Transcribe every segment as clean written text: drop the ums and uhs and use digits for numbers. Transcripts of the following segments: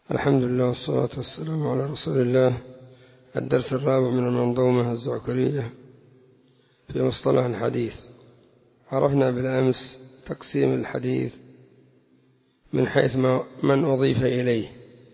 الحمد لله والصلاة والسلام على رسول الله. الدرس الرابع من المنظومة الزعكرية في مصطلح الحديث. عرفنا بالأمس تقسيم الحديث من حيث من أضيف إليه،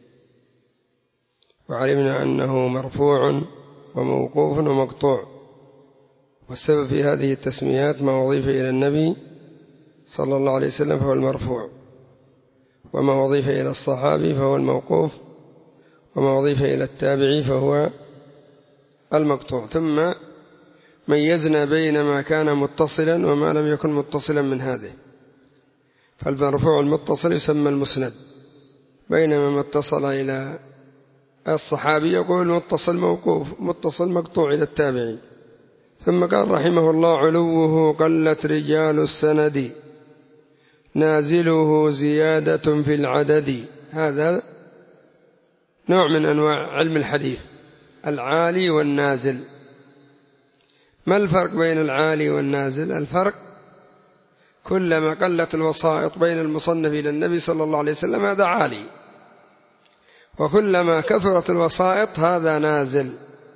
وعلمنا أنه مرفوع وموقوف ومقطوع، والسبب في هذه التسميات ما أضيف إلى النبي صلى الله عليه وسلم فهو المرفوع، وما أضيف إلى الصحابي فهو الموقوف، وما أضيف إلى التابعي فهو المقطوع. ثم ميزنا بين ما كان متصلا وما لم يكن متصلا من هذه، فالمرفوع المتصل يسمى المسند، بينما ما اتصل إلى الصحابي يقول متصل موقوف، متصل مقطوع إلى التابعي. ثم قال رحمه الله: علوه قلت رجال السند، نازله زيادة في العدد. هذا نوع من أنواع علم الحديث، العالي والنازل. ما الفرق بين العالي والنازل؟ الفرق كلما قلت الوسائط بين المصنف إلى النبي صلى الله عليه وسلم هذا عالي، وكلما كثرت الوسائط هذا نازل.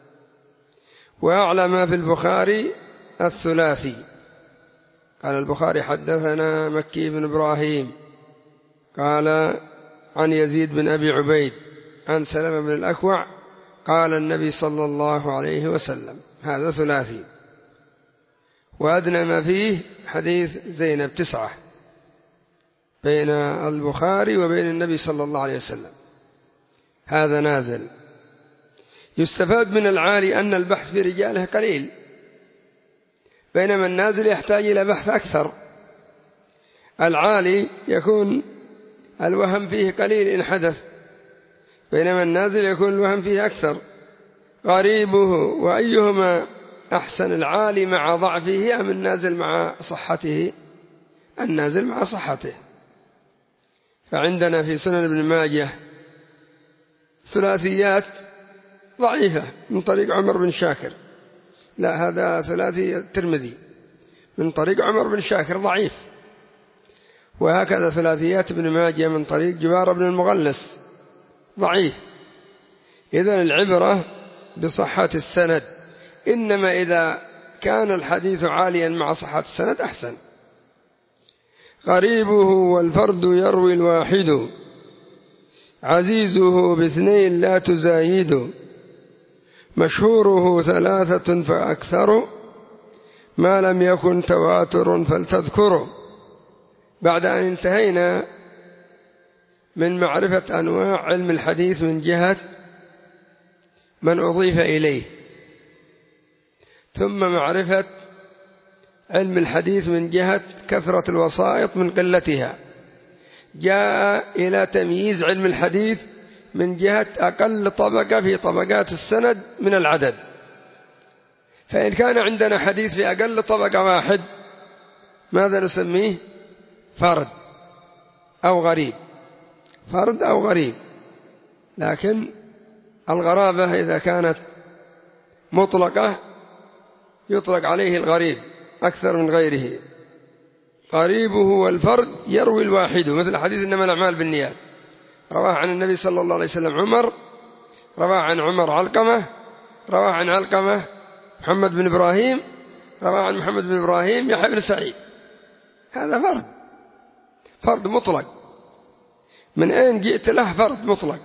وأعلى ما في البخاري الثلاثي. قال البخاري: حدثنا مكي بن إبراهيم قال عن يزيد بن أبي عبيد عن سلمة بن الأكوع قال النبي صلى الله عليه وسلم. هذا ثلاثي. وأدنى ما فيه حديث زينب 9 بين البخاري وبين النبي صلى الله عليه وسلم، هذا نازل. يستفاد من العالي أن البحث في رجاله قليل، بينما النازل يحتاج إلى بحث أكثر. العالي يكون الوهم فيه قليل إن حدث، بينما النازل يكون الوهم فيه أكثر. غريبه وأيهما أحسن، العالي مع ضعفه أم النازل مع صحته؟ النازل مع صحته. فعندنا في سنن ابن ماجه ثلاثيات ضعيفة من طريق عمر بن شاكر، لا هذا ثلاثي الترمذي من طريق عمر بن شاكر ضعيف. وهكذا ثلاثيات ابن ماجه من طريق جبار بن المغلس ضعيف. إذن العبرة بصحة السند، إنما إذا كان الحديث عاليا مع صحة السند أحسن. غريبه والفرد يروي الواحد، عزيزه باثنين لا تزايد، مشهوره 3 فأكثر، ما لم يكن تواتر فلتذكره. بعد أن انتهينا من معرفة أنواع علم الحديث من جهة من أضيف إليه، ثم معرفة علم الحديث من جهة كثرة الوسائط من قلتها، جاء إلى تمييز علم الحديث من جهة أقل طبقة في طبقات السند من العدد. فإن كان عندنا حديث في أقل طبقة واحد ماذا نسميه؟ فرد أو غريب، فرد أو غريب. لكن الغرابة إذا كانت مطلقة يطلق عليه الغريب أكثر من غيره. غريبه والفرد يروي الواحد، مثل حديث إنما الأعمال بالنيات، رواه عن النبي صلى الله عليه وسلم عمر، رواه عن عمر علقمة، رواه عن علقمة محمد بن إبراهيم، رواه عن محمد بن إبراهيم يحيى بن سعيد. هذا فرد، فرد مطلق. من أين جئت له فرد مطلق؟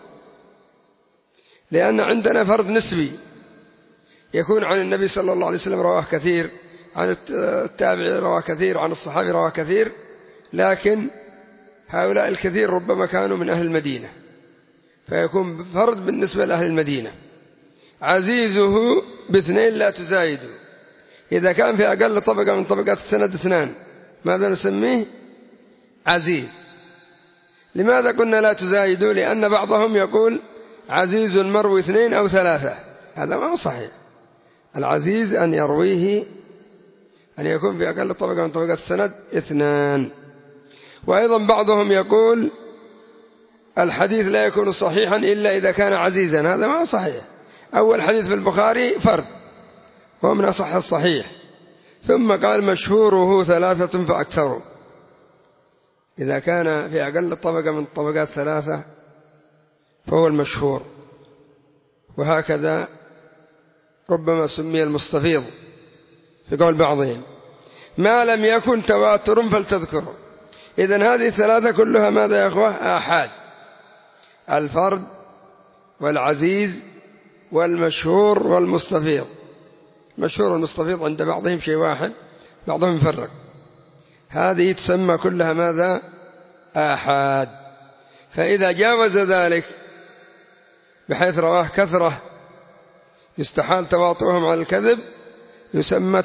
لأن عندنا فرد نسبي يكون عن النبي صلى الله عليه وسلم رواه كثير، عن التابعي رواه كثير، عن الصحابي رواه كثير، لكن هؤلاء الكثير ربما كانوا من أهل المدينة، فيكون فرد بالنسبة لأهل المدينة. عزيزه باثنين لا تزايد، إذا كان في أقل طبقة من طبقات السند 2 ماذا نسميه؟ عزيز. لماذا قلنا لا تزايدوا؟ لأن بعضهم يقول عزيز المروي 2 أو 3، هذا ما هو صحيح. العزيز أن يرويه أن يكون في أقل طبقة من طبقات السند 2. وأيضا بعضهم يقول الحديث لا يكون صحيحا إلا إذا كان عزيزا، هذا ما هو صحيح. أول حديث في البخاري فرد وهو من أصح الصحيح، ثم قال مشهوره 3 فأكثر. إذا كان في أقل طبقة من طبقات 3 فهو المشهور، وهكذا ربما سمي المستفيض في قول بعضهم. ما لم يكن تواتر فلتذكره. إذن هذه الثلاثة كلها ماذا يا أخوة؟ آحاد: الفرد والعزيز والمشهور والمستفيض. المشهور والمستفيض عند بعضهم شيء واحد، بعضهم يفرق. هذه تسمى كلها ماذا؟ آحاد. فإذا جاوز ذلك بحيث رواه كثرة يستحال تواطؤهم على الكذب يسمى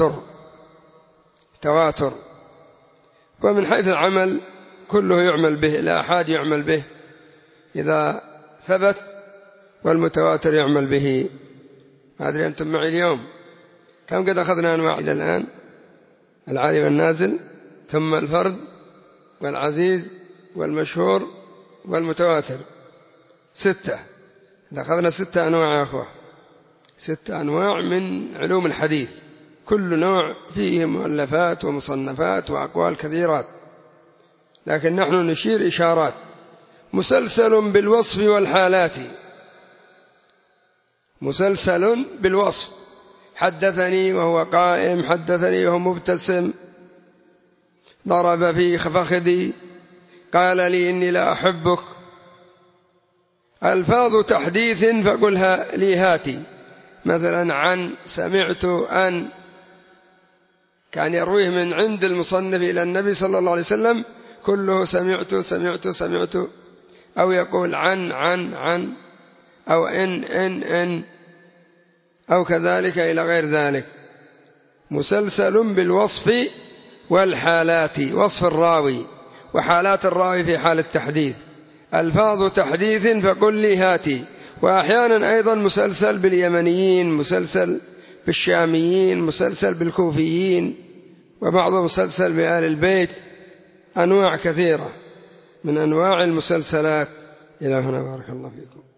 تواتر. ومن حيث العمل كله يعمل به، الآحاد يعمل به إذا ثبت، والمتواتر يعمل به. ما أدري أنتم معي اليوم كم قد أخذنا أنواع إلى الآن؟ العالي والنازل، ثم الفرد والعزيز والمشهور والمتواتر، 6. إذا أخذنا 6 أنواع يا أخوة، 6 أنواع من علوم الحديث، كل نوع فيه مؤلفات ومصنفات وأقوال كثيرات، لكن نحن نشير إشارات. مسلسل بالوصف والحالات، مسلسل بالوصف: حدثني وهو قائم، حدثني وهو مبتسم، ضرب في فخذي، قال لي إني لا أحبك. ألفاظ تحديث فقلها لي هاتي، مثلا عن، سمعت، أن، كان يرويه من عند المصنف إلى النبي صلى الله عليه وسلم كله سمعت، أو يقول عن، أو إن، أو كذلك إلى غير ذلك. مسلسل بالوصف والحالات، وصف الراوي وحالات الراوي في حال التحديث. ألفاظ تحديث فقل لي هاتي. وأحيانا أيضا مسلسل باليمنيين، مسلسل بالشاميين، مسلسل بالكوفيين، وبعض مسلسل بآل البيت. أنواع كثيرة من أنواع المسلسلات. إلى هنا بارك الله فيكم.